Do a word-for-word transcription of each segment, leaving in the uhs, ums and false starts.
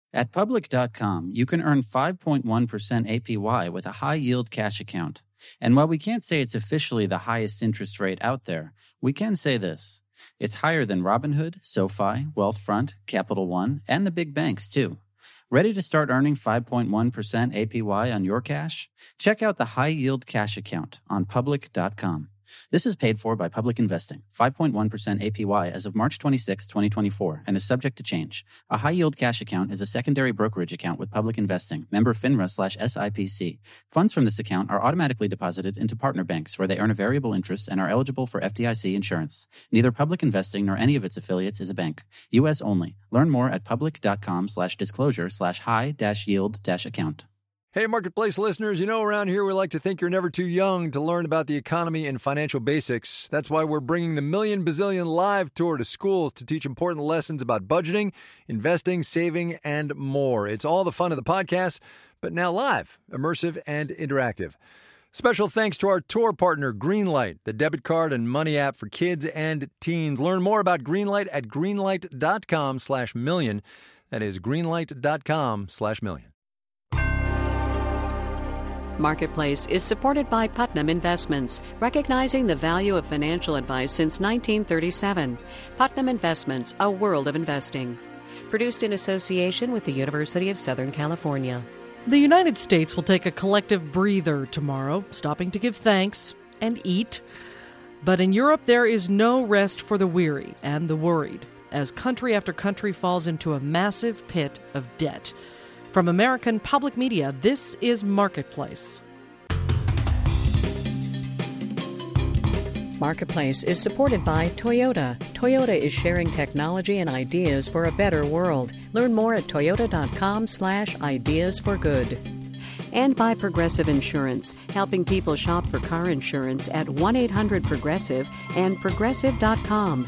At Public dot com, you can earn five point one percent A P Y with a high-yield cash account. And while we can't say it's officially the highest interest rate out there, we can say this. It's higher than Robinhood, SoFi, Wealthfront, Capital One, and the big banks, too. Ready to start earning five point one percent A P Y on your cash? Check out the high-yield cash account on Public dot com. This is paid for by Public Investing, five point one percent A P Y as of March twenty-sixth, twenty twenty-four, and is subject to change. A high-yield cash account is a secondary brokerage account with Public Investing, member FINRA slash S I P C. Funds from this account are automatically deposited into partner banks where they earn a variable interest and are eligible for F D I C insurance. Neither Public Investing nor any of its affiliates is a bank. U S only. Learn more at Public dot com slash disclosure slash high dash yield dash account. Hey, Marketplace listeners, you know around here we like to think you're never too young to learn about the economy and financial basics. That's why we're bringing the Million Bazillion Live Tour to schools to teach important lessons about budgeting, investing, saving, and more. It's all the fun of the podcast, but now live, immersive, and interactive. Special thanks to our tour partner, Greenlight, the debit card and money app for kids and teens. Learn more about Greenlight at greenlight dot com slash million. That is greenlight dot com slash million. Marketplace is supported by Putnam Investments, recognizing the value of financial advice since nineteen thirty-seven. Putnam Investments, a world of investing. Produced in association with the University of Southern California. The United States will take a collective breather tomorrow, stopping to give thanks and eat. But in Europe, there is no rest for the weary and the worried, as country after country falls into a massive pit of debt. From American Public Media, this is Marketplace. Marketplace is supported by Toyota. Toyota is sharing technology and ideas for a better world. Learn more at toyota dot com slash ideas for good. And by Progressive Insurance, helping people shop for car insurance at one eight hundred progressive and progressive dot com.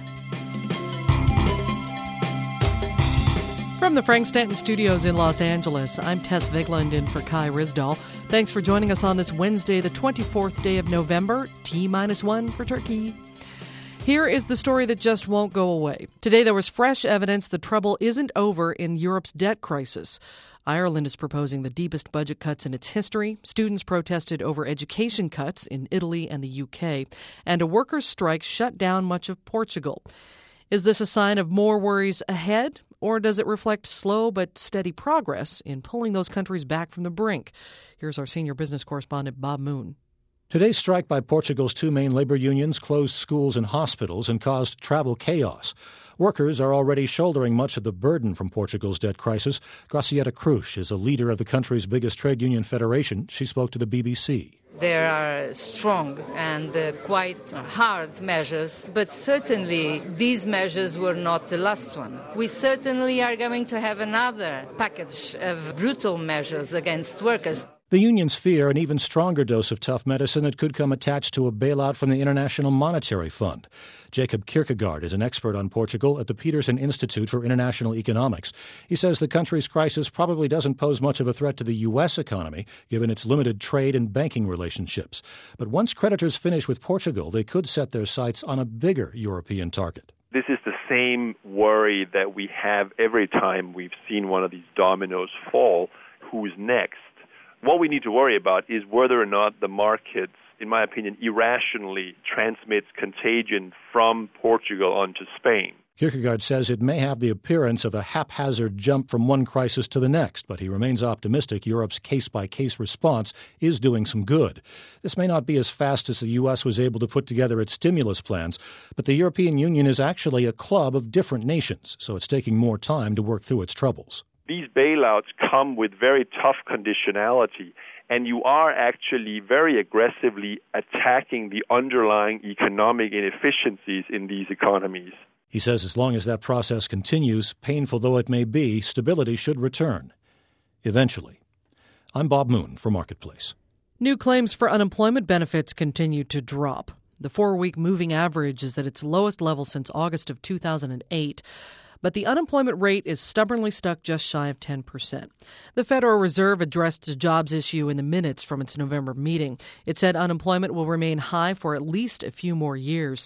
From the Frank Stanton Studios in Los Angeles, I'm Tess Vigland in for Kai Risdall. Thanks for joining us on this Wednesday, the twenty-fourth day of November, T minus one for Turkey. Here is the story that just won't go away. Today there was fresh evidence the trouble isn't over in Europe's debt crisis. Ireland is proposing the deepest budget cuts in its history. Students protested over education cuts in Italy and the U K. And a workers' strike shut down much of Portugal. Is this a sign of more worries ahead? Or does it reflect slow but steady progress in pulling those countries back from the brink? Here's our senior business correspondent, Bob Moon. Today's strike by Portugal's two main labor unions closed schools and hospitals and caused travel chaos. Workers are already shouldering much of the burden from Portugal's debt crisis. Gracieta Cruz is a leader of the country's biggest trade union federation. She spoke to the B B C. There are strong and uh, quite hard measures, but certainly these measures were not the last one. We certainly are going to have another package of brutal measures against workers. The unions fear an even stronger dose of tough medicine that could come attached to a bailout from the International Monetary Fund. Jacob Kierkegaard is an expert on Portugal at the Peterson Institute for International Economics. He says the country's crisis probably doesn't pose much of a threat to the U S economy, given its limited trade and banking relationships. But once creditors finish with Portugal, they could set their sights on a bigger European target. This is the same worry that we have every time we've seen one of these dominoes fall. Who's next? What we need to worry about is whether or not the markets, in my opinion, irrationally transmits contagion from Portugal onto Spain. Kierkegaard says it may have the appearance of a haphazard jump from one crisis to the next, but he remains optimistic Europe's case-by-case response is doing some good. This may not be as fast as the U S was able to put together its stimulus plans, but the European Union is actually a club of different nations, so it's taking more time to work through its troubles. These bailouts come with very tough conditionality, and you are actually very aggressively attacking the underlying economic inefficiencies in these economies. He says as long as that process continues, painful though it may be, stability should return. Eventually. I'm Bob Moon for Marketplace. New claims for unemployment benefits continue to drop. The four-week moving average is at its lowest level since August of two thousand eight. But the unemployment rate is stubbornly stuck just shy of ten percent. The Federal Reserve addressed the jobs issue in the minutes from its November meeting. It said unemployment will remain high for at least a few more years.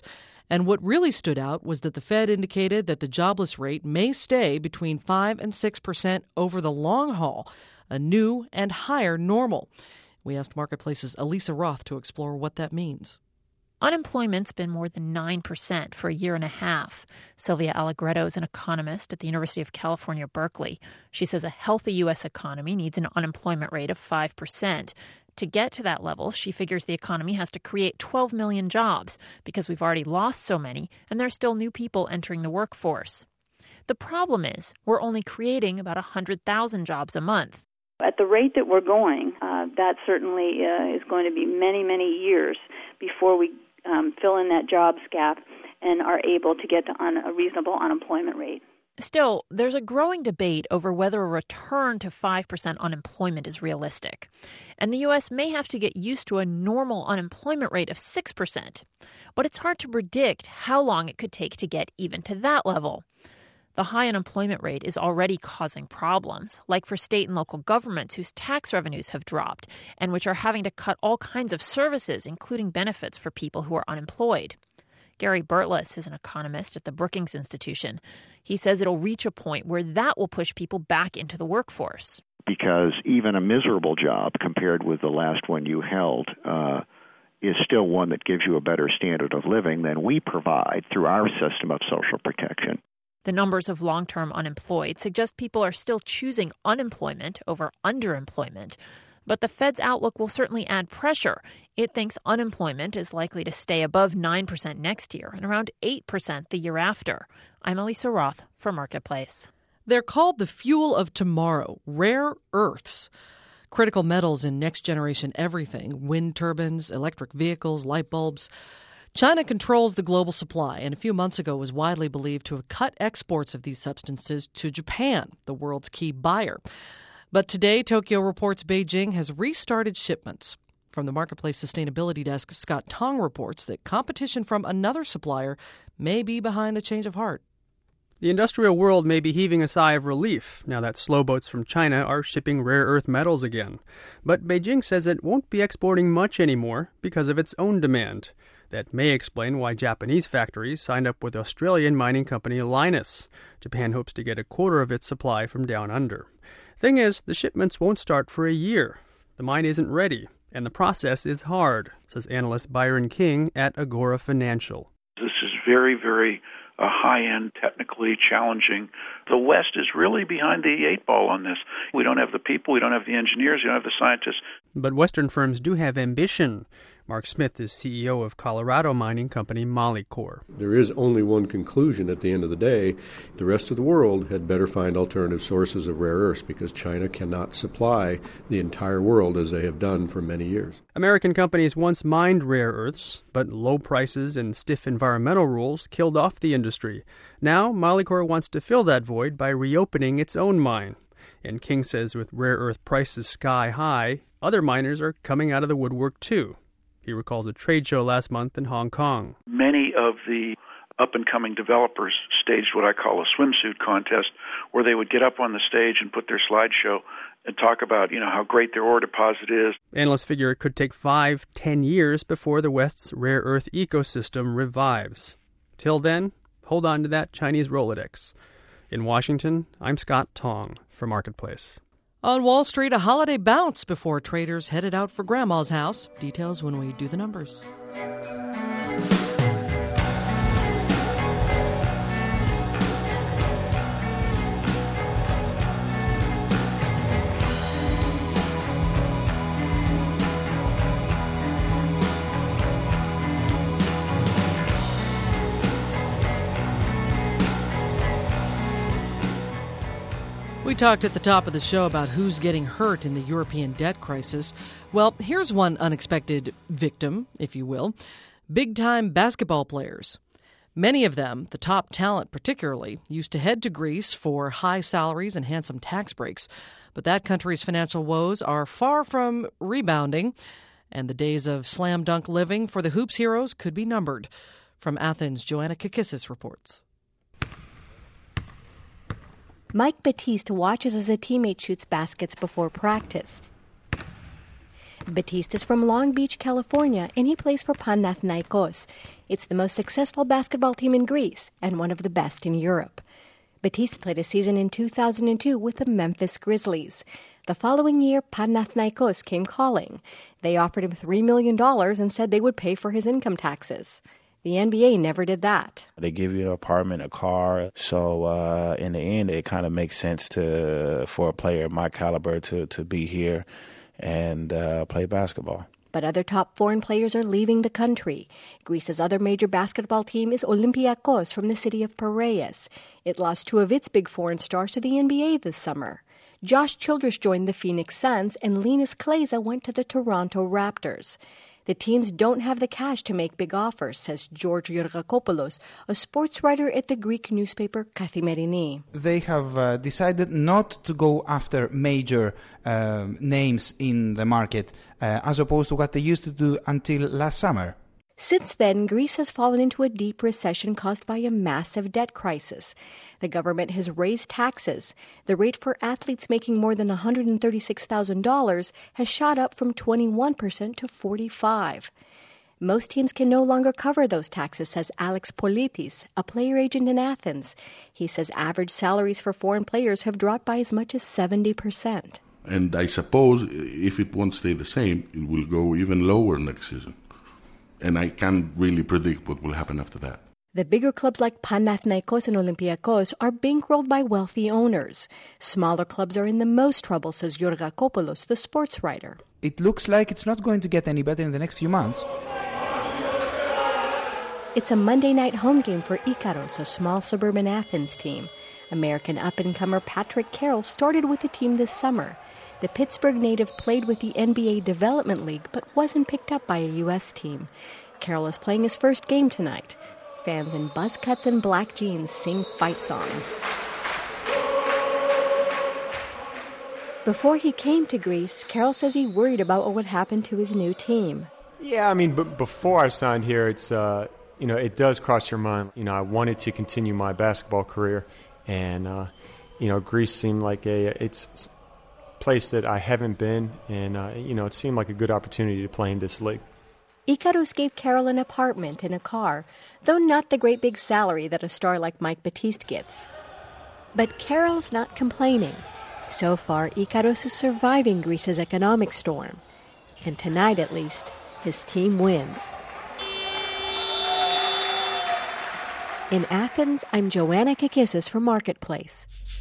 And what really stood out was that the Fed indicated that the jobless rate may stay between five and six percent over the long haul, a new and higher normal. We asked Marketplace's Elisa Roth to explore what that means. Unemployment's been more than nine percent for a year and a half. Sylvia Allegretto is an economist at the University of California, Berkeley. She says a healthy U S economy needs an unemployment rate of five percent. To get to that level, she figures the economy has to create twelve million jobs because we've already lost so many and there are still new people entering the workforce. The problem is we're only creating about one hundred thousand jobs a month. At the rate that we're going, uh, that certainly uh, is going to be many, many years before we um, fill in that jobs gap and are able to get to un- a reasonable unemployment rate. Still, there's a growing debate over whether a return to five percent unemployment is realistic. And the U S may have to get used to a normal unemployment rate of six percent. But it's hard to predict how long it could take to get even to that level. The high unemployment rate is already causing problems, like for state and local governments whose tax revenues have dropped and which are having to cut all kinds of services, including benefits for people who are unemployed. Gary Burtless is an economist at the Brookings Institution. He says it'll reach a point where that will push people back into the workforce. Because even a miserable job compared with the last one you held uh, is still one that gives you a better standard of living than we provide through our system of social protection. The numbers of long-term unemployed suggest people are still choosing unemployment over underemployment. But the Fed's outlook will certainly add pressure. It thinks unemployment is likely to stay above nine percent next year and around eight percent the year after. I'm Elisa Roth for Marketplace. They're called the fuel of tomorrow, rare earths. Critical metals in next-generation everything, wind turbines, electric vehicles, light bulbs. China controls the global supply and a few months ago was widely believed to have cut exports of these substances to Japan, the world's key buyer. But today, Tokyo reports Beijing has restarted shipments. From the Marketplace Sustainability Desk, Scott Tong reports that competition from another supplier may be behind the change of heart. The industrial world may be heaving a sigh of relief now that slow boats from China are shipping rare earth metals again. But Beijing says it won't be exporting much anymore because of its own demand. That may explain why Japanese factories signed up with Australian mining company Lynas. Japan hopes to get a quarter of its supply from down under. Thing is, the shipments won't start for a year. The mine isn't ready, and the process is hard, says analyst Byron King at Agora Financial. This is very, very uh, high-end, technically challenging. The West is really behind the eight ball on this. We don't have the people, we don't have the engineers, we don't have the scientists. But Western firms do have ambition. Mark Smith is C E O of Colorado mining company Molycorp. There is only one conclusion at the end of the day. The rest of the world had better find alternative sources of rare earths because China cannot supply the entire world as they have done for many years. American companies once mined rare earths, but low prices and stiff environmental rules killed off the industry. Now, Molycorp wants to fill that void by reopening its own mine. And King says with rare earth prices sky high, other miners are coming out of the woodwork too. He recalls a trade show last month in Hong Kong. Many of the up-and-coming developers staged what I call a swimsuit contest, where they would get up on the stage and put their slideshow and talk about, you know, how great their ore deposit is. Analysts figure it could take five, ten years before the West's rare earth ecosystem revives. Till then, hold on to that Chinese Rolodex. In Washington, I'm Scott Tong for Marketplace. On Wall Street, a holiday bounce before traders headed out for Grandma's house. Details when we do the numbers. We talked at the top of the show about who's getting hurt in the European debt crisis. Well, here's one unexpected victim, if you will. Big-time basketball players. Many of them, the top talent particularly, used to head to Greece for high salaries and handsome tax breaks. But that country's financial woes are far from rebounding, and the days of slam dunk living for the hoops heroes could be numbered. From Athens, Joanna Kakissis reports. Mike Batiste watches as a teammate shoots baskets before practice. Batiste is from Long Beach, California, and he plays for Panathinaikos. It's the most successful basketball team in Greece and one of the best in Europe. Batiste played a season in two thousand two with the Memphis Grizzlies. The following year, Panathinaikos came calling. They offered him three million dollars and said they would pay for his income taxes. The N B A never did that. They give you an apartment, a car, so uh, in the end, it kind of makes sense to for a player of my caliber to, to be here and uh, play basketball. But other top foreign players are leaving the country. Greece's other major basketball team is Olympiakos from the city of Piraeus. It lost two of its big foreign stars to the N B A this summer. Josh Childress joined the Phoenix Suns, and Linus Kleiza went to the Toronto Raptors. The teams don't have the cash to make big offers, says George Georgakopoulos, a sports writer at the Greek newspaper Kathimerini. They have uh, decided not to go after major uh, names in the market, uh, as opposed to what they used to do until last summer. Since then, Greece has fallen into a deep recession caused by a massive debt crisis. The government has raised taxes. The rate for athletes making more than one hundred thirty-six thousand dollars has shot up from twenty-one percent to forty-five percent. Most teams can no longer cover those taxes, says Alex Politis, a player agent in Athens. He says average salaries for foreign players have dropped by as much as seventy percent. And I suppose if it won't stay the same, it will go even lower next season. And I can't really predict what will happen after that. The bigger clubs like Panathinaikos and Olympiakos are bankrolled by wealthy owners. Smaller clubs are in the most trouble, says Georgakopoulos, the sports writer. It looks like it's not going to get any better in the next few months. It's a Monday night home game for Ikaros, a small suburban Athens team. American up-and-comer Patrick Carroll started with the team this summer. The Pittsburgh native played with the N B A Development League but wasn't picked up by a U S team. Carroll is playing his first game tonight. Fans in buzz cuts and black jeans sing fight songs. Before he came to Greece, Carroll says he worried about what would happen to his new team. Yeah, I mean, but before I signed here, it's uh, you know, it does cross your mind. You know, I wanted to continue my basketball career, and uh, you know, Greece seemed like a it's. place that I haven't been, and uh, you know, it seemed like a good opportunity to play in this league. Ikaros gave Carroll an apartment and a car, though not the great big salary that a star like Mike Batiste gets. But Carroll's not complaining. So far, Ikaros is surviving Greece's economic storm. And tonight, at least, his team wins. In Athens, I'm Joanna Kakissis for Marketplace.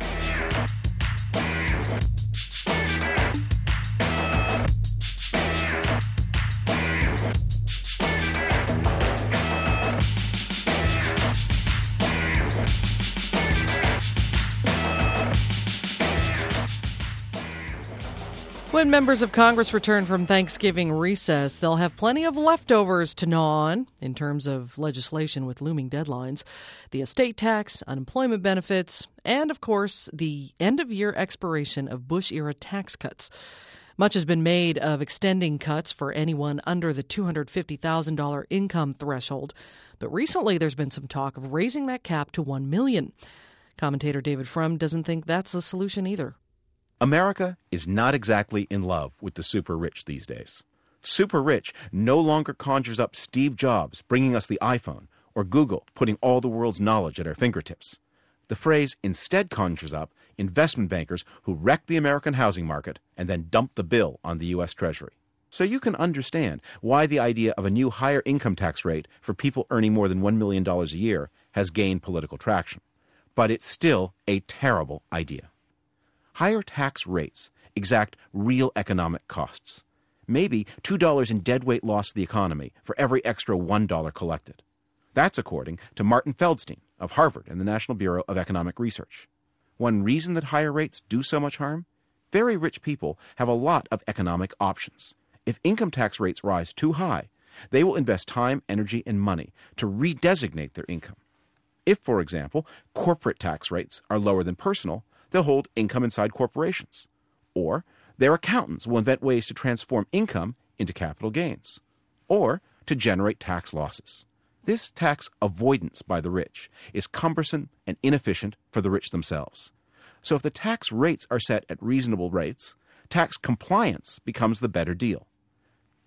When members of Congress return from Thanksgiving recess, they'll have plenty of leftovers to gnaw on in terms of legislation with looming deadlines. The estate tax, unemployment benefits, and, of course, the end-of-year expiration of Bush-era tax cuts. Much has been made of extending cuts for anyone under the two hundred fifty thousand dollars income threshold. But recently there's been some talk of raising that cap to one million dollars. Commentator David Frum doesn't think that's the solution either. America is not exactly in love with the super rich these days. Super rich no longer conjures up Steve Jobs bringing us the iPhone or Google putting all the world's knowledge at our fingertips. The phrase instead conjures up investment bankers who wreck the American housing market and then dump the bill on the U S Treasury. So you can understand why the idea of a new higher income tax rate for people earning more than one million dollars a year has gained political traction. But it's still a terrible idea. Higher tax rates exact real economic costs. Maybe two dollars in deadweight loss to the economy for every extra one dollar collected. That's according to Martin Feldstein of Harvard and the National Bureau of Economic Research. One reason that higher rates do so much harm? Very rich people have a lot of economic options. If income tax rates rise too high, they will invest time, energy, and money to redesignate their income. If, for example, corporate tax rates are lower than personal, they'll hold income inside corporations. Or their accountants will invent ways to transform income into capital gains. Or to generate tax losses. This tax avoidance by the rich is cumbersome and inefficient for the rich themselves. So if the tax rates are set at reasonable rates, tax compliance becomes the better deal.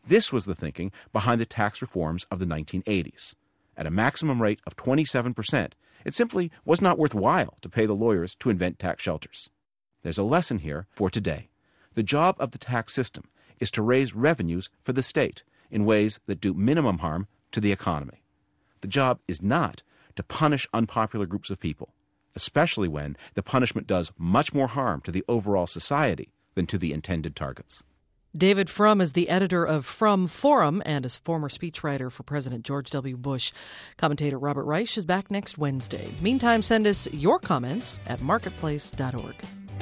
This was the thinking behind the tax reforms of the nineteen eighties. At a maximum rate of twenty-seven percent, it simply was not worthwhile to pay the lawyers to invent tax shelters. There's a lesson here for today. The job of the tax system is to raise revenues for the state in ways that do minimum harm to the economy. The job is not to punish unpopular groups of people, especially when the punishment does much more harm to the overall society than to the intended targets. David Frum is the editor of Frum Forum and is former speechwriter for President George W. Bush. Commentator Robert Reich is back next Wednesday. Meantime, send us your comments at marketplace dot org.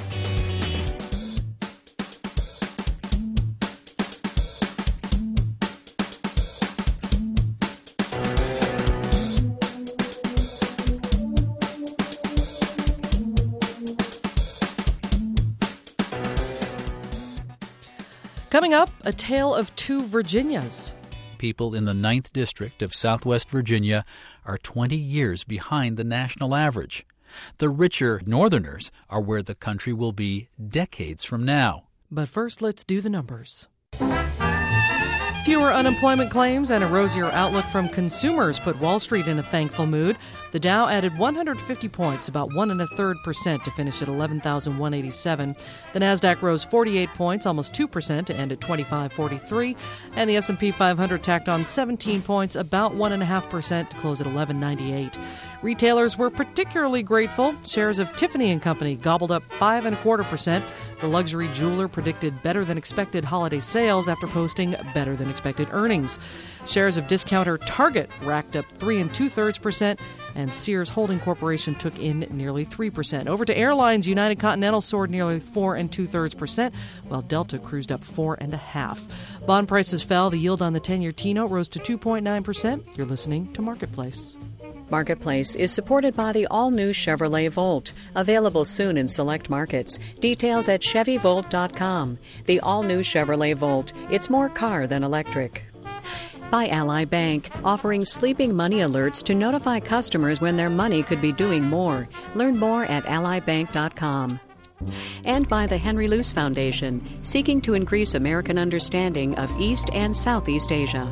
Coming up, a tale of two Virginias. People in the ninth District of Southwest Virginia are twenty years behind the national average. The richer Northerners are where the country will be decades from now. But first, let's do the numbers. Fewer unemployment claims and a rosier outlook from consumers put Wall Street in a thankful mood. The Dow added one hundred fifty points, about one and a third percent, to finish at eleven thousand one hundred eighty-seven. The Nasdaq rose forty-eight points, almost two percent, to end at twenty-five forty-three. And the S and P five hundred tacked on seventeen points, about one and a half percent, to close at eleven ninety-eight. Retailers were particularly grateful. Shares of Tiffany and Company gobbled up five and a quarter percent. The luxury jeweler predicted better than expected holiday sales after posting better than expected earnings. Shares of discounter Target racked up three and two thirds percent, and Sears Holding Corporation took in nearly three percent. Over to airlines, United Continental soared nearly four and two thirds percent, while Delta cruised up four and a half. Bond prices fell. The yield on the ten-year T-note rose to two point nine percent. You're listening to Marketplace. Marketplace is supported by the all-new Chevrolet Volt, available soon in select markets. Details at Chevy Volt dot com. The all-new Chevrolet Volt. It's more car than electric. By Ally Bank, offering sleeping money alerts to notify customers when their money could be doing more. Learn more at Ally Bank dot com. And by the Henry Luce Foundation, seeking to increase American understanding of East and Southeast Asia.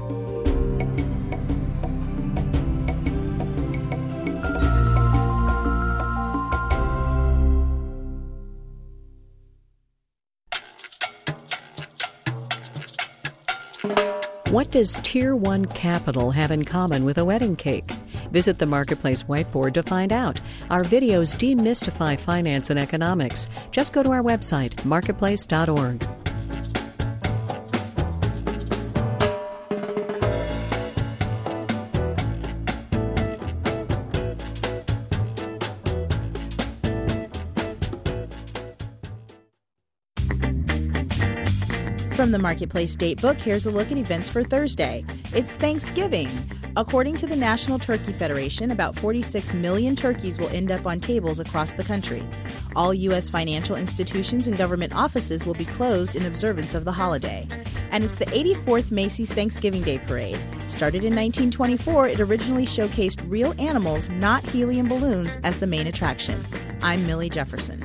What does Tier one Capital have in common with a wedding cake? Visit the Marketplace whiteboard to find out. Our videos demystify finance and economics. Just go to our website, marketplace dot org. From the Marketplace Datebook, here's a look at events for Thursday. It's Thanksgiving. According to the National Turkey Federation, about forty-six million turkeys will end up on tables across the country. All U S financial institutions and government offices will be closed in observance of the holiday. And it's the eighty-fourth Macy's Thanksgiving Day Parade. Started in nineteen twenty-four, it originally showcased real animals, not helium balloons, as the main attraction. I'm Millie Jefferson.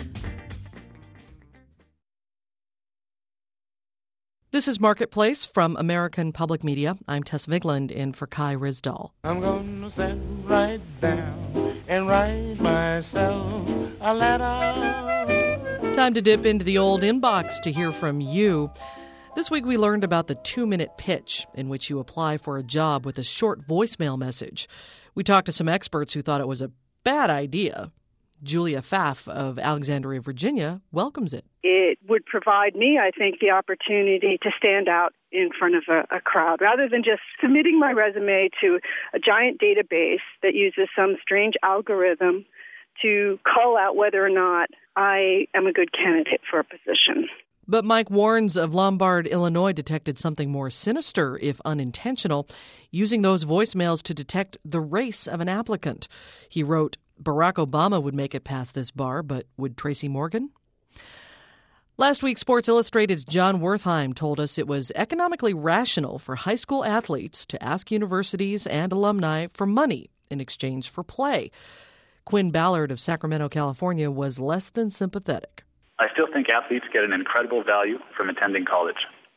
This is Marketplace from American Public Media. I'm Tess Vigland in for Kai Rizdal. I'm going to sit right down and write myself a letter. Time to dip into the old inbox to hear from you. This week we learned about the two-minute pitch, in which you apply for a job with a short voicemail message. We talked to some experts who thought it was a bad idea. Julia Pfaff of Alexandria, Virginia, welcomes it. It would provide me, I think, the opportunity to stand out in front of a, a crowd rather than just submitting my resume to a giant database that uses some strange algorithm to call out whether or not I am a good candidate for a position. But Mike Warrens of Lombard, Illinois, detected something more sinister, if unintentional, using those voicemails to detect the race of an applicant. He wrote, Barack Obama would make it past this bar, but would Tracy Morgan? Last week, Sports Illustrated's John Wertheim told us it was economically rational for high school athletes to ask universities and alumni for money in exchange for play. Quinn Ballard of Sacramento, California, was less than sympathetic. I still think athletes get an incredible value from attending college.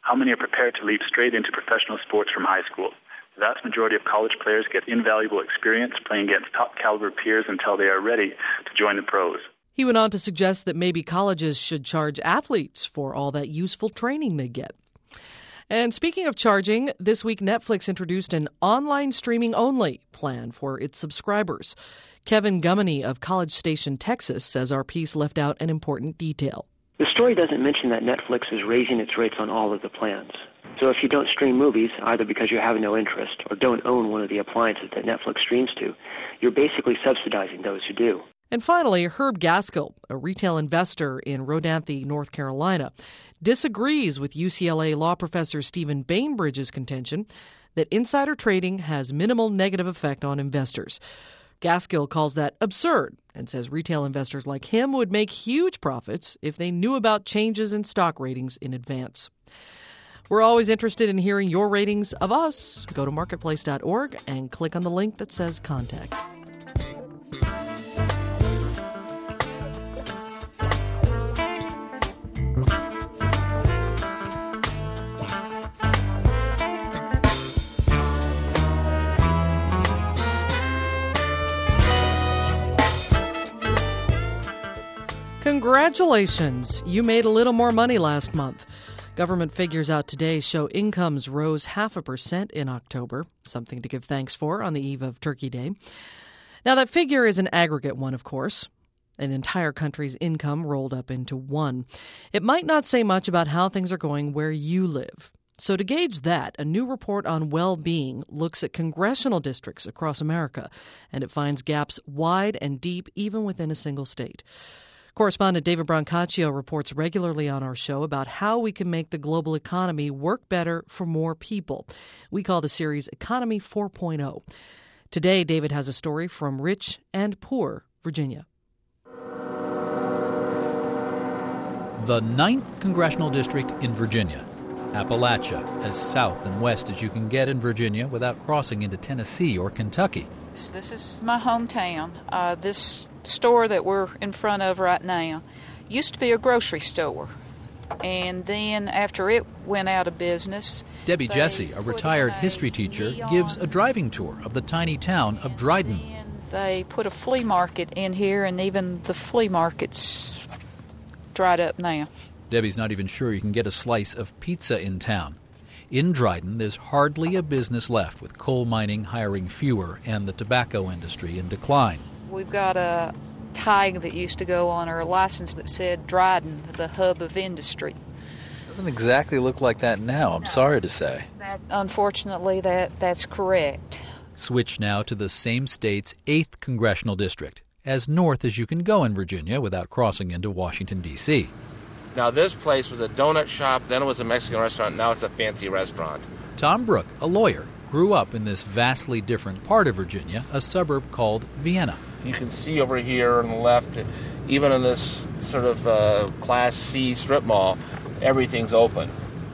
How many are prepared to leap straight into professional sports from high school? The vast majority of college players get invaluable experience playing against top-caliber peers until they are ready to join the pros. He went on to suggest that maybe colleges should charge athletes for all that useful training they get. And speaking of charging, this week Netflix introduced an online streaming-only plan for its subscribers. Kevin Gummany of College Station, Texas, says our piece left out an important detail. The story doesn't mention that Netflix is raising its rates on all of the plans. So if you don't stream movies, either because you have no interest or don't own one of the appliances that Netflix streams to, you're basically subsidizing those who do. And finally, Herb Gaskill, a retail investor in Rodanthe, North Carolina, disagrees with U C L A law professor Stephen Bainbridge's contention that insider trading has minimal negative effect on investors. Gaskill calls that absurd and says retail investors like him would make huge profits if they knew about changes in stock ratings in advance. We're always interested in hearing your ratings of us. Go to marketplace dot org and click on the link that says Contact. Congratulations! You made a little more money last month. Government figures out today show incomes rose half a percent in October, something to give thanks for on the eve of Turkey Day. Now, that figure is an aggregate one, of course. An entire country's income rolled up into one. It might not say much about how things are going where you live. So to gauge that, a new report on well-being looks at congressional districts across America, and it finds gaps wide and deep even within a single state. Correspondent David Brancaccio reports regularly on our show about how we can make the global economy work better for more people. We call the series Economy four point oh. Today, David has a story from rich and poor Virginia. The ninth Congressional District in Virginia, Appalachia, as south and west as you can get in Virginia without crossing into Tennessee or Kentucky. This is my hometown. Uh, this store that we're in front of right now used to be a grocery store. And then after it went out of business... Debbie Jesse, a retired history teacher, gives a driving tour of the tiny town of Dryden. They put a flea market in here, and even the flea market's dried up now. Debbie's not even sure you can get a slice of pizza in town. In Dryden, there's hardly a business left, with coal mining hiring fewer and the tobacco industry in decline. We've got a tag that used to go on our license that said Dryden, the hub of industry. Doesn't exactly look like that now, I'm sorry to say. That, unfortunately, that, that's correct. Switch now to the same state's eighth Congressional District, as north as you can go in Virginia without crossing into Washington, D C Now, this place was a donut shop, then it was a Mexican restaurant, now it's a fancy restaurant. Tom Brook, a lawyer, grew up in this vastly different part of Virginia, a suburb called Vienna. You can see over here on the left, even in this sort of uh, Class C strip mall, everything's open.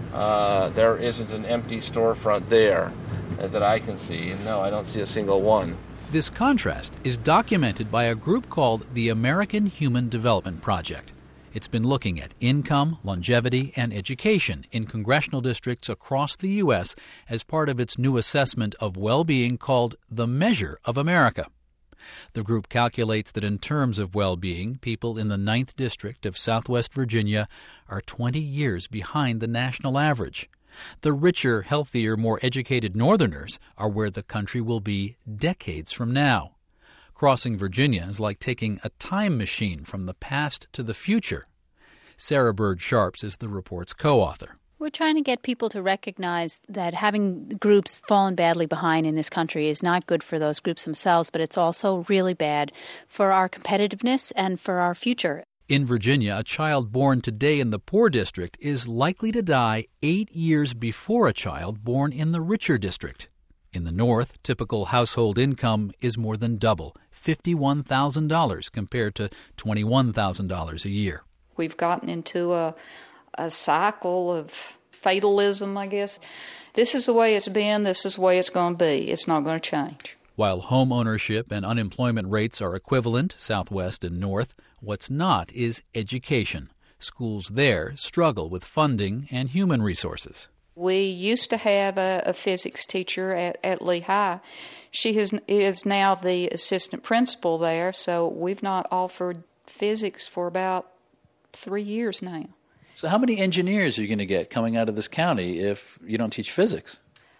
Uh, there isn't an empty storefront there uh, that I can see. No, I don't see a single one. This contrast is documented by a group called the American Human Development Project. It's been looking at income, longevity, and education in congressional districts across the U S as part of its new assessment of well-being called the Measure of America. The group calculates that in terms of well-being, people in the ninth District of Southwest Virginia are twenty years behind the national average. The richer, healthier, more educated Northerners are where the country will be decades from now. Crossing Virginia is like taking a time machine from the past to the future. Sarah Bird Sharps is the report's co-author. We're trying to get people to recognize that having groups fallen badly behind in this country is not good for those groups themselves, but it's also really bad for our competitiveness and for our future. In Virginia, a child born today in the poor district is likely to die eight years before a child born in the richer district. In the North, typical household income is more than double, fifty-one thousand dollars compared to twenty-one thousand dollars a year. We've gotten into a, a cycle of fatalism, I guess. This is the way it's been. This is the way it's going to be. It's not going to change. While home ownership and unemployment rates are equivalent, Southwest and North, what's not is education. Schools there struggle with funding and human resources. We used to have a, a physics teacher at, at Lehigh. She is, is now the assistant principal there, so we've not offered physics for about three years now. So how many engineers are you going to get coming out of this county if you don't teach physics?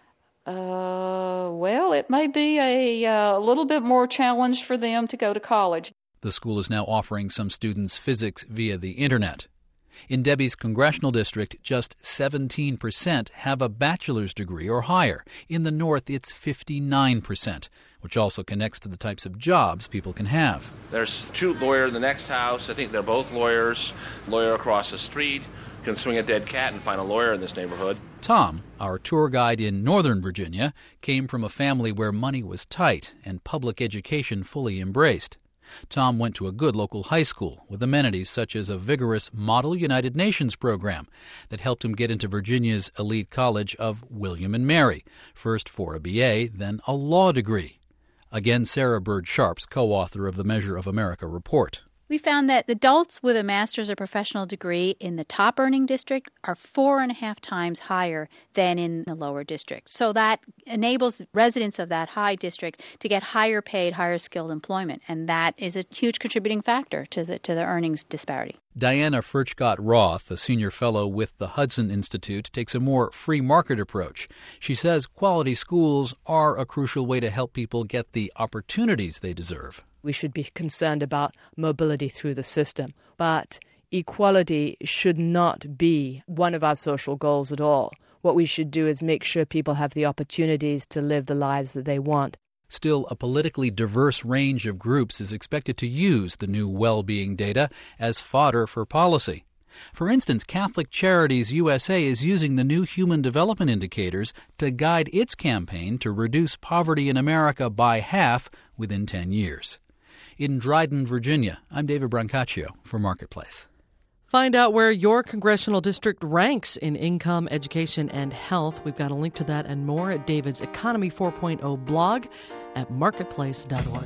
Uh, well, it may be a uh, little bit more challenge for them to go to college. The school is now offering some students physics via the Internet. In Debbie's congressional district, just seventeen percent have a bachelor's degree or higher. In the North, it's fifty-nine percent, which also connects to the types of jobs people can have. There's two lawyers in the next house. I think they're both lawyers. Lawyer across the street can swing a dead cat and find a lawyer in this neighborhood. Tom, our tour guide in Northern Virginia, came from a family where money was tight and public education fully embraced. Tom went to a good local high school with amenities such as a vigorous Model United Nations program that helped him get into Virginia's elite college of William and Mary, first for a B A, then a law degree. Again, Sarah Bird Sharps, co-author of the Measure of America report. We found that adults with a master's or professional degree in the top earning district are four and a half times higher than in the lower district. So that enables residents of that high district to get higher paid, higher skilled employment. And that is a huge contributing factor to the to the earnings disparity. Diana Furchtgott-Roth, a senior fellow with the Hudson Institute, takes a more free market approach. She says quality schools are a crucial way to help people get the opportunities they deserve. We should be concerned about mobility through the system, but equality should not be one of our social goals at all. What we should do is make sure people have the opportunities to live the lives that they want. Still, a politically diverse range of groups is expected to use the new well-being data as fodder for policy. For instance, Catholic Charities U S A is using the new Human Development Indicators to guide its campaign to reduce poverty in America by half within ten years. In Dryden, Virginia, I'm David Brancaccio for Marketplace. Find out where your congressional district ranks in income, education, and health. We've got a link to that and more at David's Economy four point oh blog at marketplace dot org.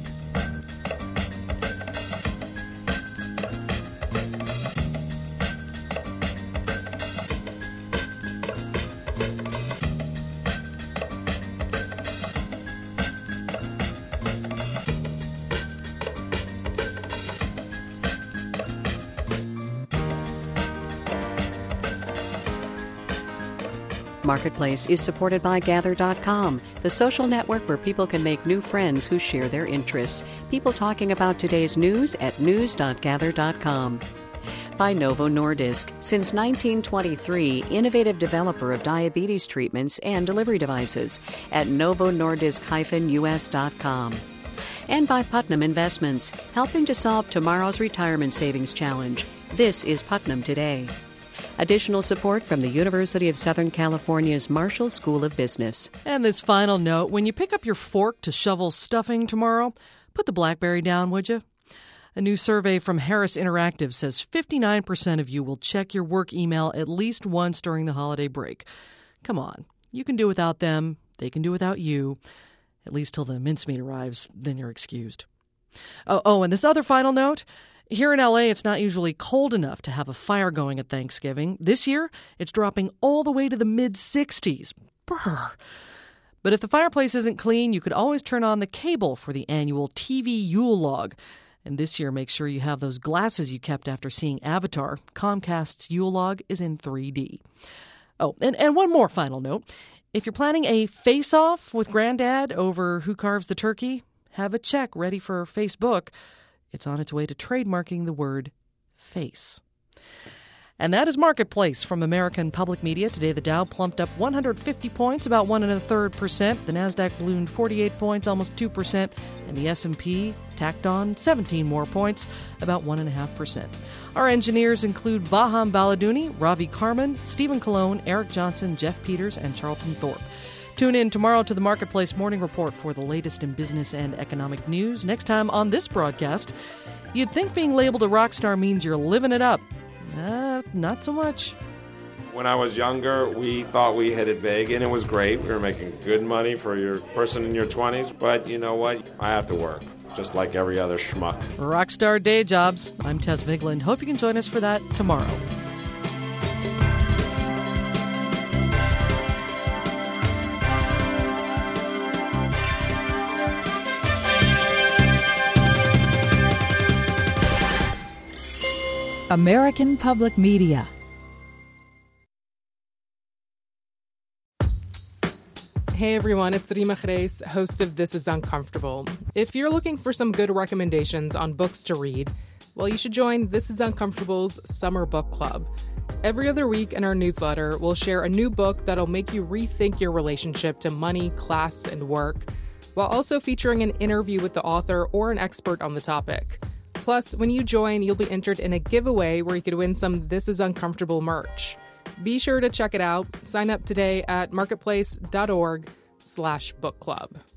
Marketplace is supported by Gather dot com, the social network where people can make new friends who share their interests. People talking about today's news at news dot gather dot com. By Novo Nordisk, since nineteen twenty-three, innovative developer of diabetes treatments and delivery devices at novo nordisk dash u s dot com. And by Putnam Investments, helping to solve tomorrow's retirement savings challenge. This is Putnam Today. Additional support from the University of Southern California's Marshall School of Business. And this final note, when you pick up your fork to shovel stuffing tomorrow, put the BlackBerry down, would you? A new survey from Harris Interactive says fifty-nine percent of you will check your work email at least once during the holiday break. Come on, you can do without them, they can do without you, at least till the mincemeat arrives, then you're excused. Oh, oh, and this other final note, here in L A, it's not usually cold enough to have a fire going at Thanksgiving. This year, it's dropping all the way to the mid sixties. Brr. But if the fireplace isn't clean, you could always turn on the cable for the annual T V Yule log. And this year, make sure you have those glasses you kept after seeing Avatar. Comcast's Yule log is in three D. Oh, and, and one more final note. If you're planning a face-off with Granddad over who carves the turkey, have a check ready for Facebook. It's on its way to trademarking the word face. And that is Marketplace from American Public Media. Today, the Dow plumped up one hundred fifty points, about one and a third percent. The Nasdaq ballooned forty-eight points, almost two percent. And the S and P tacked on seventeen more points, about one and a half percent. Our engineers include Vaham Baladouni, Ravi Karman, Stephen Colon, Eric Johnson, Jeff Peters, and Charlton Thorpe. Tune in tomorrow to the Marketplace Morning Report for the latest in business and economic news. Next time on this broadcast, you'd think being labeled a rock star means you're living it up. Uh, not so much. When I was younger, we thought we hit it big, and it was great. We were making good money for your person in your twenties, but you know what? I have to work. just like every other schmuck. Rockstar day jobs. I'm Tess Vigland. Hope you can join us for that tomorrow. American Public Media. Hey everyone, it's Rima Khreis, host of This Is Uncomfortable. If you're looking for some good recommendations on books to read, well, you should join This Is Uncomfortable's Summer Book Club. Every other week in our newsletter, we'll share a new book that'll make you rethink your relationship to money, class, and work, while also featuring an interview with the author or an expert on the topic. Plus, when you join, you'll be entered in a giveaway where you could win some This Is Uncomfortable merch. Be sure to check it out. Sign up today at marketplace.org slash book club.